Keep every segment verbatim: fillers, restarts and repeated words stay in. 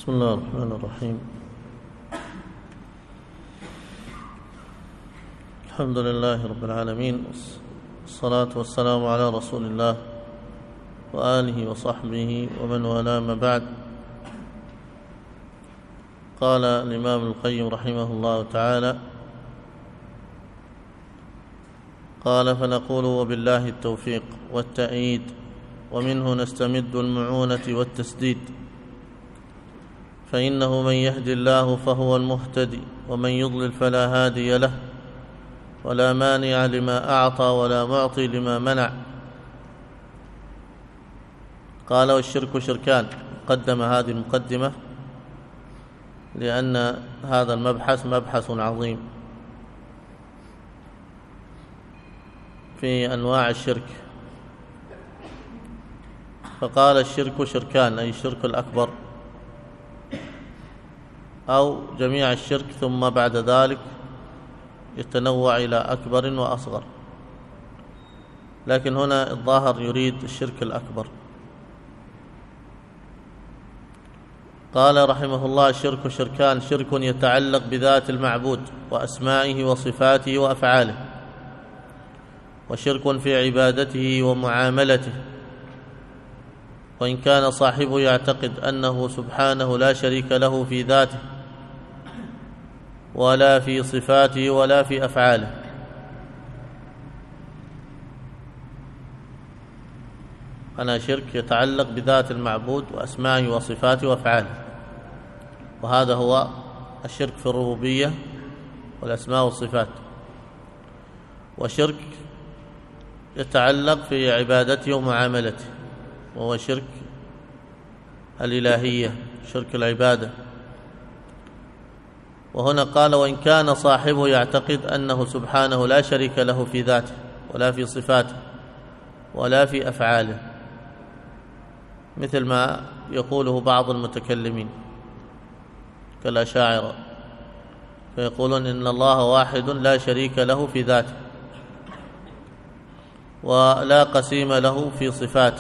بسم الله الرحمن الرحيم. الحمد لله رب العالمين، والصلاة والسلام على رسول الله وآله وصحبه ومن والاه، ما بعد. قال الإمام ابن القيم رحمه الله تعالى: قال: فنقول وبالله التوفيق والتأييد، ومنه نستمد المعونة والتسديد، فإنه من يهدي الله فهو المهتدي، ومن يضلل فلا هادي له، ولا مانع لما أعطى ولا معطي لما منع. قال: والشرك شركان. قدم هذه المقدمة لأن هذا المبحث مبحث عظيم في أنواع الشرك. فقال: الشرك شركان، أي الشرك الأكبر أو جميع الشرك، ثم بعد ذلك يتنوع إلى أكبر وأصغر، لكن هنا الظاهر يريد الشرك الأكبر. قال رحمه الله: الشرك شركان: شرك يتعلق بذات المعبود وأسمائه وصفاته وأفعاله، وشرك في عبادته ومعاملته، وإن كان صاحبه يعتقد أنه سبحانه لا شريك له في ذاته ولا في صفاته ولا في أفعاله. أنا شرك يتعلق بذات المعبود وأسمائه وصفاته وأفعاله، وهذا هو الشرك في الربوبية والأسماء والصفات. وشرك يتعلق في عبادته ومعاملته، وهو شرك الإلهية، شرك العبادة. وهنا قال: وإن كان صاحبه يعتقد أنه سبحانه لا شريك له في ذاته ولا في صفاته ولا في أفعاله، مثل ما يقوله بعض المتكلمين كالأشاعرة، فيقولون إن الله واحد لا شريك له في ذاته ولا قسيم له في صفاته،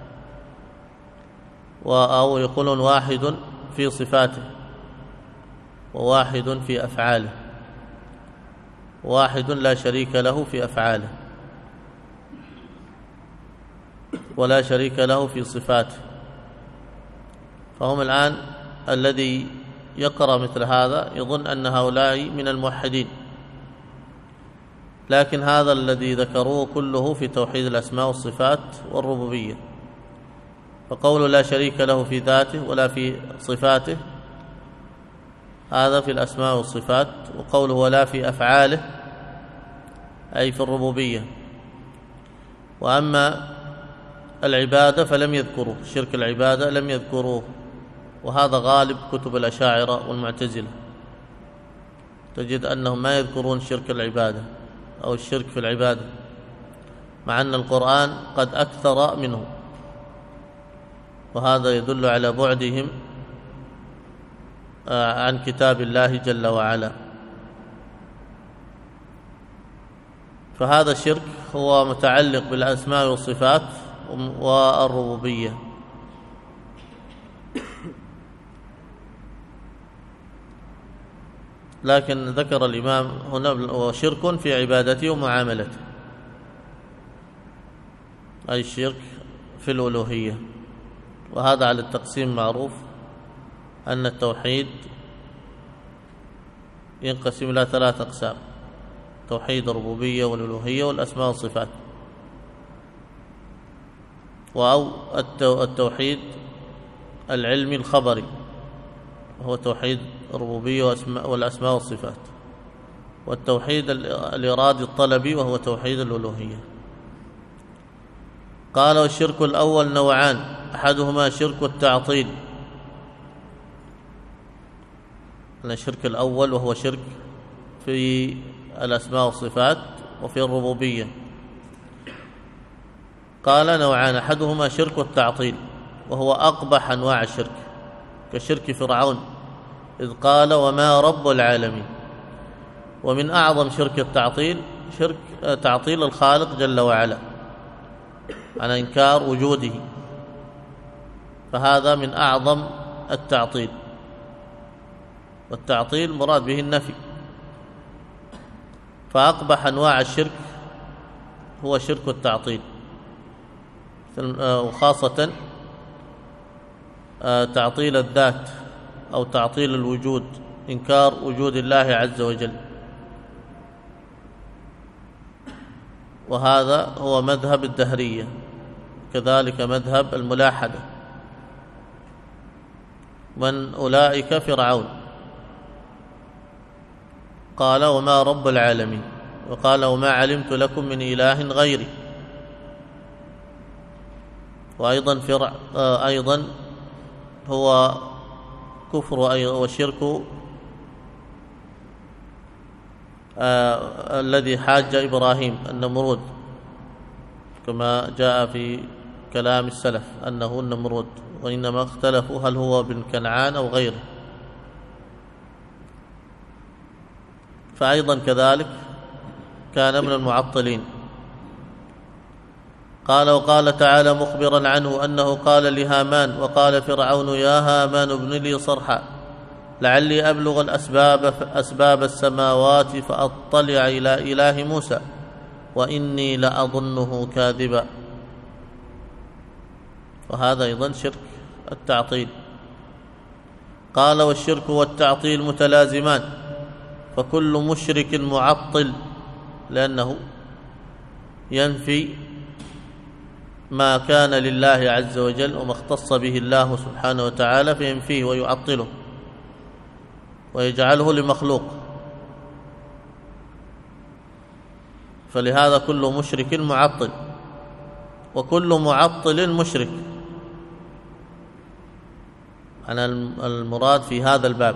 أو يقولون واحد في صفاته وواحد في أفعاله، واحد لا شريك له في أفعاله ولا شريك له في صفاته. فهم الآن الذي يقرأ مثل هذا يظن أن هؤلاء من الموحدين، لكن هذا الذي ذكروه كله في توحيد الأسماء والصفات والربوبية. فقول لا شريك له في ذاته ولا في صفاته هذا في الأسماء والصفات، وقوله ولا في أفعاله أي في الربوبية. وأما العبادة فلم يذكروه، شرك العبادة لم يذكروه، وهذا غالب كتب الأشاعرة والمعتزلة، تجد أنهم ما يذكرون شرك العبادة أو الشرك في العبادة، مع أن القرآن قد أكثر منه، وهذا يدل على بعدهم عن كتاب الله جل وعلا. فهذا الشرك هو متعلق بالأسماء والصفات والربوبية. لكن ذكر الإمام هنا وشرك في عبادته ومعاملته، أي الشرك في الألوهية. وهذا على التقسيم معروف أن التوحيد ينقسم إلى ثلاث أقسام: توحيد الربوبية والألوهية والأسماء والصفات، أو التوحيد العلمي الخبري وهو توحيد الربوبية والأسماء والصفات، والتوحيد الإرادي الطلبي وهو توحيد الألوهية. قال: والشرك الأول نوعان: أحدهما شرك التعطيل، الشرك الأول وهو شرك في الأسماء والصفات وفي الربوبية. قال: نوعان: أحدهما شرك التعطيل، وهو أقبح أنواع الشرك، كشرك فرعون إذ قال وما رب العالمين. ومن أعظم شرك التعطيل شرك تعطيل الخالق جل وعلا عن إنكار وجوده، فهذا من أعظم التعطيل. والتعطيل مراد به النفي. فأقبح أنواع الشرك هو شرك التعطيل، وخاصة تعطيل الذات أو تعطيل الوجود، إنكار وجود الله عز وجل. وهذا هو مذهب الدهرية، كذلك مذهب الملاحدة، من أولئك فرعون قال وما رب العالمين، وقال وما علمت لكم من إله غيري. وأيضا فرع أيضا هو كفر وشرك آه الذي حاج إبراهيم النمرود، كما جاء في كلام السلف أنه النمرود، وإنما اختلفوا هل هو بن كنعان أو غيره. فأيضا كذلك كان من المعطلين. قال وقال تعالى مخبرا عنه أنه قال لهامان وقال فرعون يا هامان ابن لي صرحا لعلي أبلغ الأسباب أسباب السماوات فأطلع إلى إله موسى وإني لأظنه كاذبا. وهذا أيضا شرك التعطيل. قال والشرك والتعطيل متلازمان، فكل مشرك معطل لأنه ينفي ما كان لله عز وجل وما اختص به الله سبحانه وتعالى فينفيه ويعطله ويجعله لمخلوق. فلهذا كل مشرك معطل، وكل معطل مشرك. أنا المراد في هذا الباب.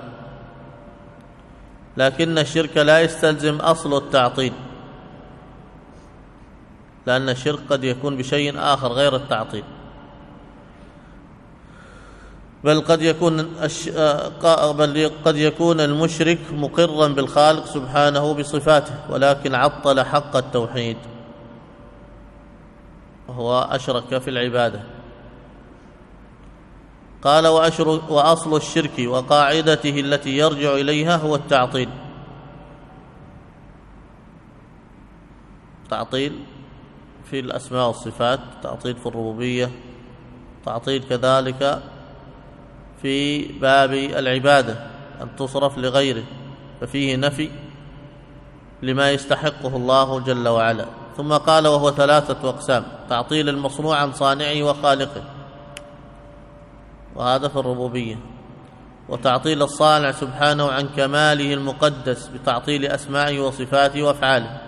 لكن الشرك لا يستلزم أصل التعطيل، لأن الشرك قد يكون بشيء آخر غير التعطيل، بل قد يكون بل قد يكون المشرك مقرا بالخالق سبحانه بصفاته ولكن عطل حق التوحيد، وهو أشرك في العبادة. قال وأصل الشرك وقاعدته التي يرجع إليها هو التعطيل. تعطيل في الأسماء والصفات، تعطيل في الربوبية، تعطيل كذلك في باب العبادة أن تصرف لغيره، ففيه نفي لما يستحقه الله جل وعلا. ثم قال وهو ثلاثة أقسام: تعطيل المصنوع عن صانعه وخالقه، وهذا في الربوبية، وتعطيل الصانع سبحانه عن كماله المقدس بتعطيل أسمائه وصفاته وأفعاله،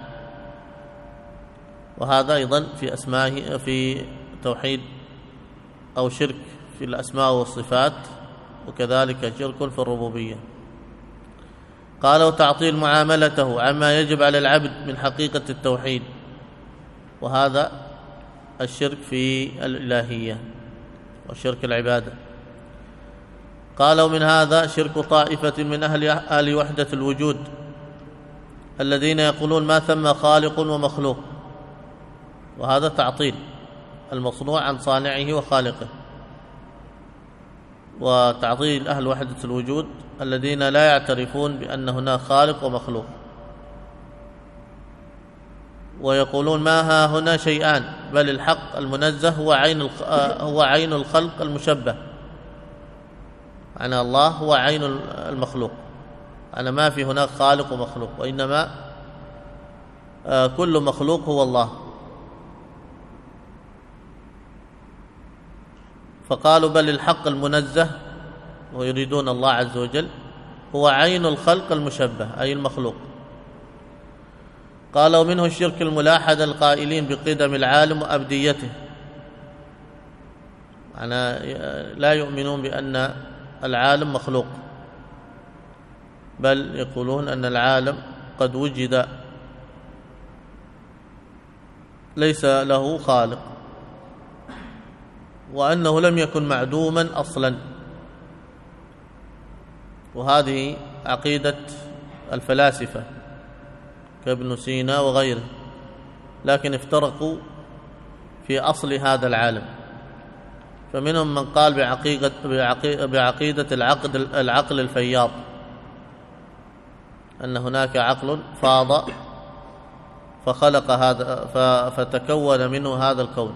وهذا أيضا في أسمائه في توحيد أو شرك في الأسماء والصفات، وكذلك شرك في الربوبية. قال وتعطيل معاملته عما يجب على العبد من حقيقة التوحيد، وهذا الشرك في الإلهية وشرك العبادة. قال ومن هذا شرك طائفة من أهل أهل وحدة الوجود الذين يقولون ما ثم خالق ومخلوق، وهذا تعطيل المصنوع عن صانعه وخالقه. وتعطيل أهل وحدة الوجود الذين لا يعترفون بأن هناك خالق ومخلوق، ويقولون ما ها هنا شيئان، بل الحق المنزه هو عين هو عين الخلق المشبه، أنا الله هو عين المخلوق، أنا ما في هناك خالق ومخلوق، وإنما كل مخلوق هو الله. فقالوا بل الحق المنزه، ويريدون الله عز وجل، هو عين الخلق المشبه أي المخلوق. قال ومنه الشرك الملاحد القائلين بقدم العالم وأبديته، أنا لا يؤمنون بأن العالم مخلوق، بل يقولون أن العالم قد وجد ليس له خالق، وأنه لم يكن معدوما أصلا. وهذه عقيدة الفلاسفة كابن سينا وغيره، لكن افترقوا في أصل هذا العالم. فمنهم من قال بعقيدة, بعقيدة العقد العقل الفياض، أن هناك عقل فاض فخلق هذا فتكون منه هذا الكون،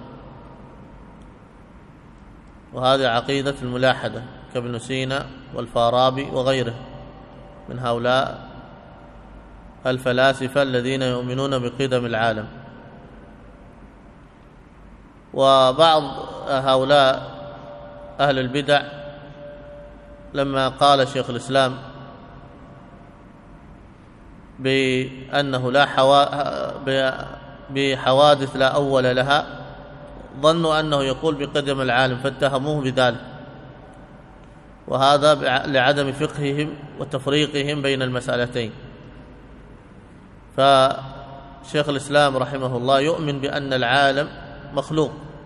وهذه عقيدة الملاحدة كابن سينا والفارابي وغيره من هؤلاء الفلاسفة الذين يؤمنون بقدم العالم. وبعض هؤلاء أهل البدع لما قال شيخ الإسلام بأنه لا حوا... بحوادث لا أول لها، ظنوا أنه يقول بقدم العالم فاتهموه بذلك، وهذا لعدم فقههم وتفريقهم بين المسألتين. فشيخ الإسلام رحمه الله يؤمن بأن العالم مخلوق،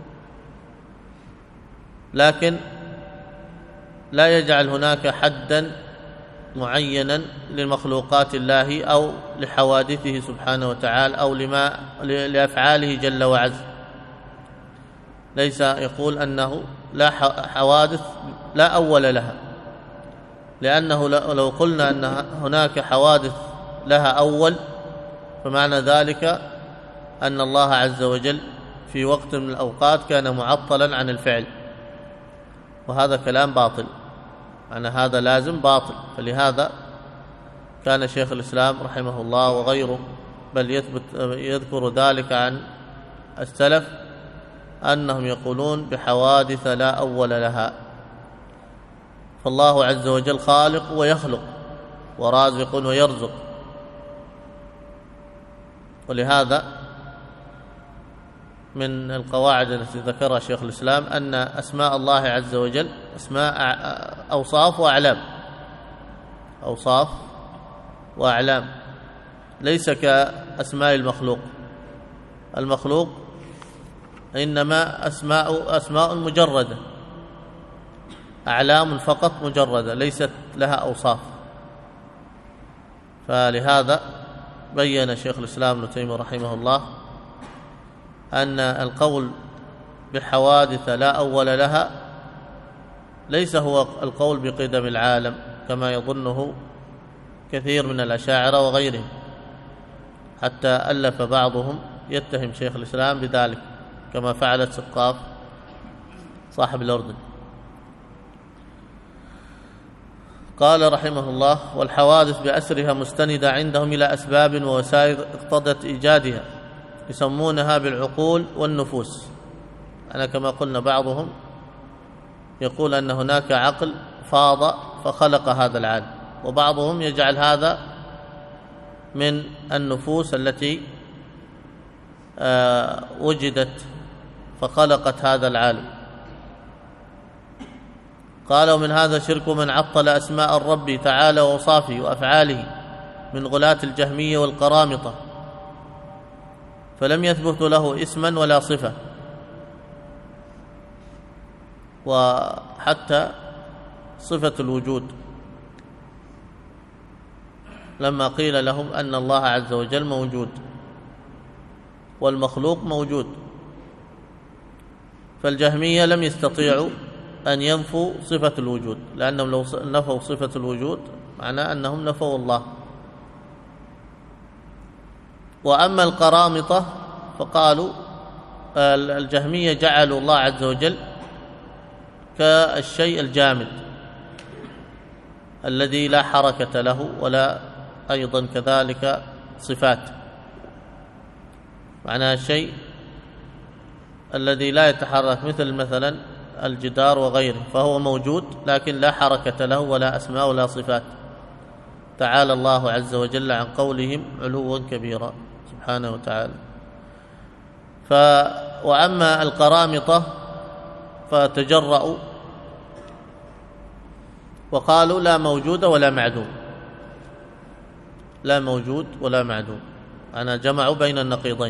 لكن لا يجعل هناك حدا معينا لمخلوقات الله أو لحوادثه سبحانه وتعالى أو لما لأفعاله جل وعز. ليس يقول أنه لا حوادث لا أول لها، لأنه لو قلنا أن هناك حوادث لها أول فمعنى ذلك أن الله عز وجل في وقت من الأوقات كان معطلا عن الفعل، وهذا كلام باطل، معنى هذا لازم باطل. فلهذا كان شيخ الإسلام رحمه الله وغيره بل يثبت يذكر ذلك عن السلف أنهم يقولون بحوادث لا أول لها. فالله عز وجل خالق ويخلق ورازق ويرزق، ولهذا من القواعد التي ذكرها شيخ الإسلام أن أسماء الله عز وجل أسماء أوصاف وأعلام، أوصاف وأعلام، ليس كأسماء المخلوق. المخلوق إنما أسماء أسماء مجردة، أعلام فقط مجردة ليست لها أوصاف. فلهذا بين شيخ الإسلام ابن تيمية رحمه الله أن القول بحوادث لا أول لها ليس هو القول بقدم العالم كما يظنه كثير من الأشاعرة وغيرهم، حتى ألف بعضهم يتهم شيخ الإسلام بذلك كما فعلت سقاف صاحب الأردن. قال رحمه الله: والحوادث بأسرها مستندة عندهم إلى أسباب ووسائل اقتضت إيجادها، يسمونها بالعقول والنفوس. أنا كما قلنا بعضهم يقول أن هناك عقل فاض فخلق هذا العالم، وبعضهم يجعل هذا من النفوس التي آه وجدت فخلقت هذا العالم. قال: ومن هذا شرك من عطل أسماء الرب تعالى وأوصافه وأفعاله من غلاة الجهمية والقرامطة، فلم يثبت له اسما ولا صفة. وحتى صفة الوجود لما قيل لهم أن الله عز وجل موجود والمخلوق موجود، فالجهمية لم يستطيعوا أن ينفوا صفة الوجود، لأنهم لو نفوا صفة الوجود معناه أنهم نفوا الله. وأما القرامطة فقالوا الجهمية جعلوا الله عز وجل كالشيء الجامد الذي لا حركة له ولا أيضا كذلك صفات، معناه الشيء الذي لا يتحرك مثل مثلا الجدار وغيره، فهو موجود لكن لا حركة له ولا أسماء ولا صفات. تعالى الله عز وجل عن قولهم علوا كبيرا سبحانه وتعالى. ف وأما القرامطة فتجرؤوا وقالوا لا موجود ولا معدوم، لا موجود ولا معدوم، أنا جمعوا بين النقيضين.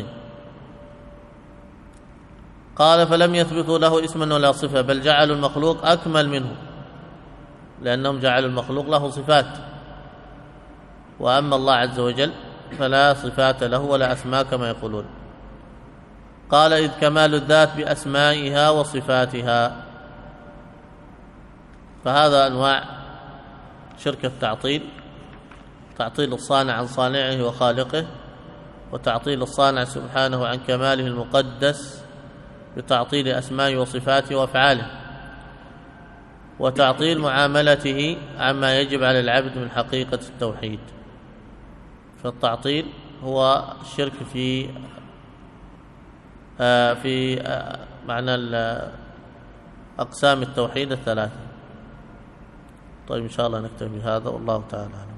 قال: فلم يثبتوا له اسما ولا صفة، بل جعلوا المخلوق أكمل منه، لأنهم جعلوا المخلوق له صفات، وأما الله عز وجل فلا صفات له ولا أسماء كما يقولون. قال: إذ كمال الذات بأسمائها وصفاتها. فهذا أنواع شرك التعطيل تعطيل الصانع عن صانعه وخالقه، وتعطيل الصانع سبحانه عن كماله المقدس بتعطيل أسمائه وصفاته وأفعاله، وتعطيل معاملته عما يجب على العبد من حقيقة التوحيد. فالتعطيل هو الشرك في آه في آه معنى أقسام التوحيد الثلاثة. طيب إن شاء الله نكتفي بهذا، والله تعالى أعلم.